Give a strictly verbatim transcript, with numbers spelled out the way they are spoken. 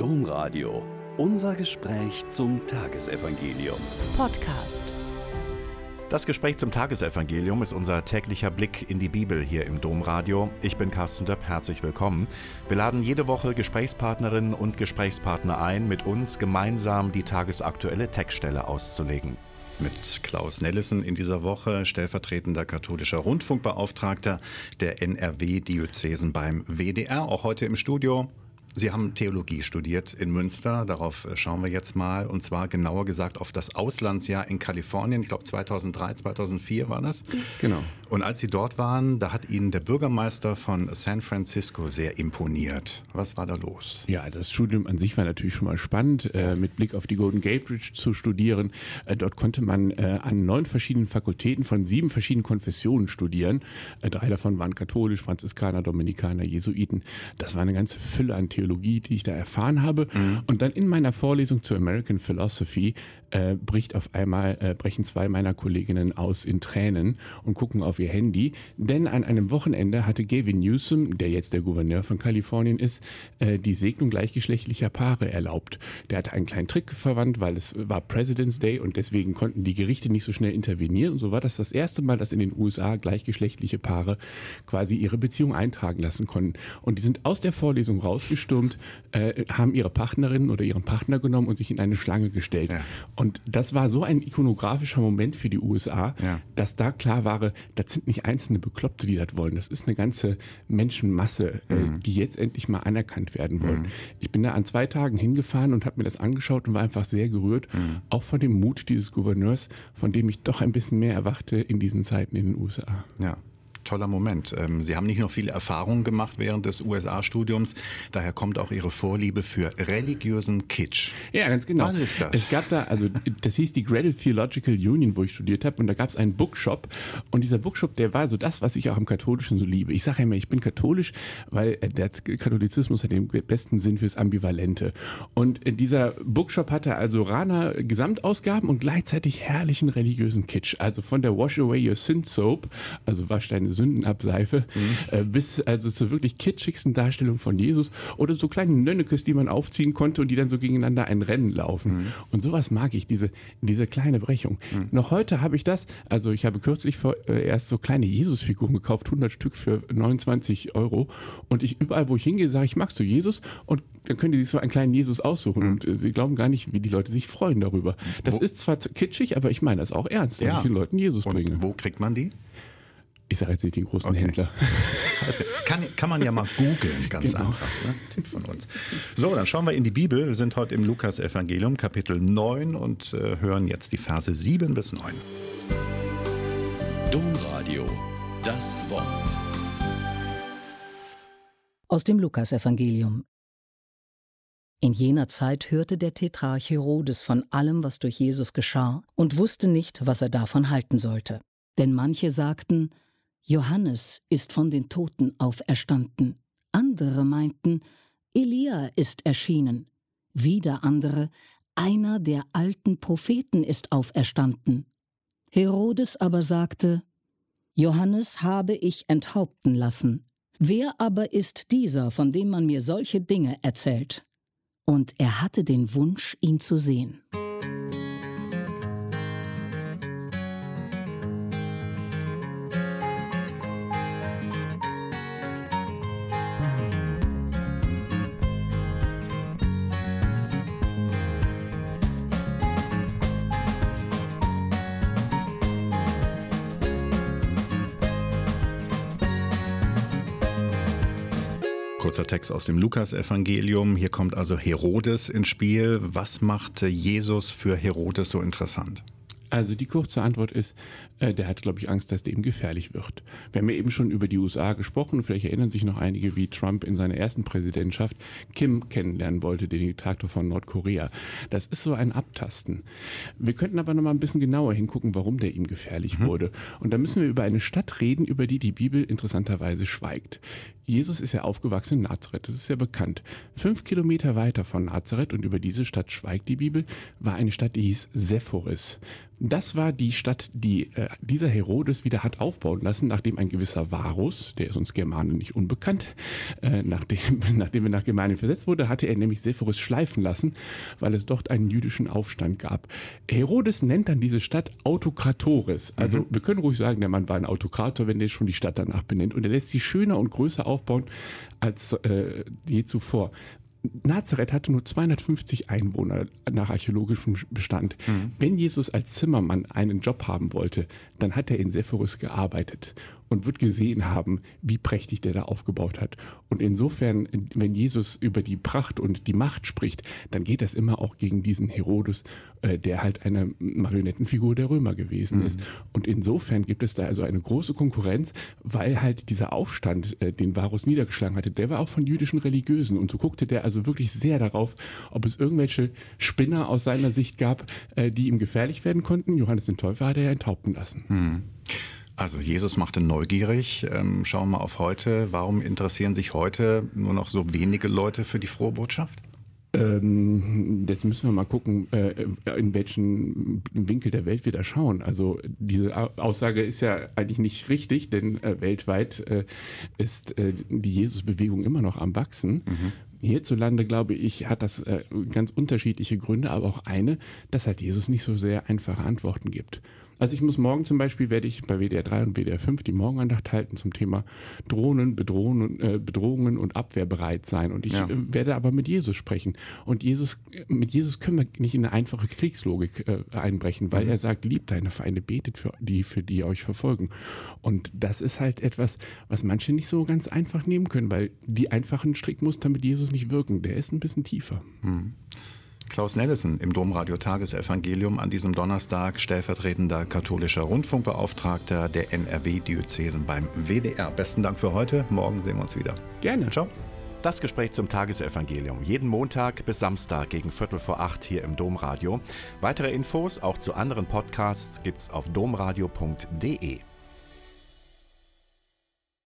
Domradio. Unser Gespräch zum Tagesevangelium. Podcast. Das Gespräch zum Tagesevangelium ist unser täglicher Blick in die Bibel hier im Domradio. Ich bin Carsten Döpp, herzlich willkommen. Wir laden jede Woche Gesprächspartnerinnen und Gesprächspartner ein, mit uns gemeinsam die tagesaktuelle Textstelle auszulegen. Mit Klaus Nellissen in dieser Woche, stellvertretender katholischer Rundfunkbeauftragter der N R W-Diözesen beim W D R, auch heute im Studio. Sie haben Theologie studiert in Münster, darauf schauen wir jetzt mal, und zwar genauer gesagt auf das Auslandsjahr in Kalifornien, ich glaube zweitausenddrei, zweitausendvier war das. Genau. Und als Sie dort waren, da hat Ihnen der Bürgermeister von San Francisco sehr imponiert. Was war da los? Ja, das Studium an sich war natürlich schon mal spannend, äh, mit Blick auf die Golden Gate Bridge zu studieren. Äh, dort konnte man äh, an neun verschiedenen Fakultäten von sieben verschiedenen Konfessionen studieren. Äh, drei davon waren katholisch, Franziskaner, Dominikaner, Jesuiten. Das war eine ganze Fülle an Theologie, die ich da erfahren habe. Mhm. Und dann in meiner Vorlesung zur American Philosophy äh, bricht auf einmal, äh, brechen zwei meiner Kolleginnen aus in Tränen und gucken auf ihr Handy. Denn an einem Wochenende hatte Gavin Newsom, der jetzt der Gouverneur von Kalifornien ist, äh, die Segnung gleichgeschlechtlicher Paare erlaubt. Der hatte einen kleinen Trick verwandt, weil es war President's Day und deswegen konnten die Gerichte nicht so schnell intervenieren. Und so war das das erste Mal, dass in den U S A gleichgeschlechtliche Paare quasi ihre Beziehung eintragen lassen konnten. Und die sind aus der Vorlesung rausgestürmt, äh, haben ihre Partnerin oder ihren Partner genommen und sich in eine Schlange gestellt. Ja. Und das war so ein ikonografischer Moment für die U S A, ja, dass da klar war, das sind nicht einzelne Bekloppte, die das wollen. Das ist eine ganze Menschenmasse, mhm. äh, die jetzt endlich mal anerkannt werden wollen. Mhm. Ich bin da an zwei Tagen hingefahren und habe mir das angeschaut und war einfach sehr gerührt, mhm. auch von dem Mut dieses Gouverneurs, von dem ich doch ein bisschen mehr erwarte in diesen Zeiten in den U S A. Ja. Toller Moment. Sie haben nicht nur viele Erfahrungen gemacht während des U S A-Studiums, daher kommt auch Ihre Vorliebe für religiösen Kitsch. Ja, ganz genau. Was ist das? Es gab da, also das hieß die Cradle Theological Union, wo ich studiert habe, und da gab es einen Bookshop, und dieser Bookshop, der war so das, was ich auch im Katholischen so liebe. Ich sage ja immer, ich bin katholisch, weil der Katholizismus hat den besten Sinn fürs Ambivalente. Und dieser Bookshop hatte also Rana Gesamtausgaben und gleichzeitig herrlichen religiösen Kitsch. Also von der Wash Away Your Sin Soap, also wasch deine Sündenabseife, mhm. äh, bis also zur wirklich kitschigsten Darstellung von Jesus oder so kleine Nönnekes, die man aufziehen konnte und die dann so gegeneinander ein Rennen laufen. Mhm. Und sowas mag ich, diese, diese kleine Brechung. Mhm. Noch heute habe ich das, also ich habe kürzlich vor, äh, erst so kleine Jesusfiguren gekauft, hundert Stück für neunundzwanzig Euro, und ich überall, wo ich hingehe, sage ich, magst du Jesus? Und dann können die sich so einen kleinen Jesus aussuchen, mhm. und äh, sie glauben gar nicht, wie die Leute sich freuen darüber. Das wo? Ist zwar kitschig, aber ich meine das auch ernst, dass ja. ich den Leuten Jesus und bringe. Wo kriegt man die? Ich sage jetzt nicht den großen okay. Händler. Also kann, kann man ja mal googeln, ganz genau. einfach. Ne? Tipp von uns. So, dann schauen wir in die Bibel. Wir sind heute im Lukas-Evangelium, Kapitel neun, und äh, hören jetzt die Verse sieben bis neun. Domradio, das Wort. Aus dem Lukas-Evangelium. In jener Zeit hörte der Tetrarch Herodes von allem, was durch Jesus geschah, und wusste nicht, was er davon halten sollte. Denn manche sagten, Johannes ist von den Toten auferstanden. Andere meinten, Elia ist erschienen. Wieder andere, einer der alten Propheten ist auferstanden. Herodes aber sagte, Johannes habe ich enthaupten lassen. Wer aber ist dieser, von dem man mir solche Dinge erzählt? Und er hatte den Wunsch, ihn zu sehen. Kurzer Text aus dem Lukas-Evangelium. Hier kommt also Herodes ins Spiel. Was machte Jesus für Herodes so interessant? Also die kurze Antwort ist, äh, der hat, glaube ich, Angst, dass der ihm gefährlich wird. Wir haben ja eben schon über die U S A gesprochen. Vielleicht erinnern sich noch einige, wie Trump in seiner ersten Präsidentschaft Kim kennenlernen wollte, den Diktator von Nordkorea. Das ist so ein Abtasten. Wir könnten aber noch mal ein bisschen genauer hingucken, warum der ihm gefährlich mhm. wurde. Und da müssen wir über eine Stadt reden, über die die Bibel interessanterweise schweigt. Jesus ist ja aufgewachsen in Nazareth, das ist ja bekannt. Fünf Kilometer weiter von Nazareth, und über diese Stadt schweigt die Bibel, war eine Stadt, die hieß Sephoris. Das war die Stadt, die äh, dieser Herodes wieder hat aufbauen lassen, nachdem ein gewisser Varus, der ist uns Germanen nicht unbekannt, äh, nachdem, nachdem er nach Germanien versetzt wurde, hatte er nämlich Sepphoris schleifen lassen, weil es dort einen jüdischen Aufstand gab. Herodes nennt dann diese Stadt Autokratoris. Also mhm. wir können ruhig sagen, der Mann war ein Autokrator, wenn der schon die Stadt danach benennt. Und er lässt sie schöner und größer aufbauen als äh, je zuvor. Nazareth hatte nur zweihundertfünfzig Einwohner nach archäologischem Bestand. Mhm. Wenn Jesus als Zimmermann einen Job haben wollte, dann hat er in Sepphoris gearbeitet und wird gesehen haben, wie prächtig der da aufgebaut hat. Und insofern, wenn Jesus über die Pracht und die Macht spricht, dann geht das immer auch gegen diesen Herodes, äh, der halt eine Marionettenfigur der Römer gewesen mhm. ist. Und insofern gibt es da also eine große Konkurrenz, weil halt dieser Aufstand, äh, den Varus niedergeschlagen hatte, der war auch von jüdischen Religiösen. Und so guckte der also wirklich sehr darauf, ob es irgendwelche Spinner aus seiner Sicht gab, äh, die ihm gefährlich werden konnten. Johannes den Täufer hat er ja enthaupten lassen. Mhm. Also Jesus machte neugierig. Ähm, schauen wir mal auf heute. Warum interessieren sich heute nur noch so wenige Leute für die frohe Botschaft? Ähm, jetzt müssen wir mal gucken, äh, in welchen Winkel der Welt wir da schauen. Also diese Aussage ist ja eigentlich nicht richtig, denn äh, weltweit äh, ist äh, die Jesus-Bewegung immer noch am Wachsen. Mhm. Hierzulande, glaube ich, hat das äh, ganz unterschiedliche Gründe, aber auch eine, dass halt Jesus nicht so sehr einfache Antworten gibt. Also ich muss morgen zum Beispiel, werde ich bei W D R drei und W D R fünf die Morgenandacht halten zum Thema Drohnen, Bedrohungen, äh, Bedrohungen und Abwehr bereit sein. Und ich ja. äh, werde aber mit Jesus sprechen. Und Jesus, mit Jesus können wir nicht in eine einfache Kriegslogik äh, einbrechen, weil mhm. er sagt, liebt deine Feinde, betet für die, für die euch verfolgen. Und das ist halt etwas, was manche nicht so ganz einfach nehmen können, weil die einfachen Strickmuster mit Jesus nicht wirken. Der ist ein bisschen tiefer. Mhm. Klaus Nellesen im Domradio Tagesevangelium an diesem Donnerstag, stellvertretender katholischer Rundfunkbeauftragter der N R W-Diözesen beim W D R. Besten Dank für heute. Morgen sehen wir uns wieder. Gerne. Ciao. Das Gespräch zum Tagesevangelium. Jeden Montag bis Samstag gegen Viertel vor acht hier im Domradio. Weitere Infos auch zu anderen Podcasts gibt's auf domradio punkt de.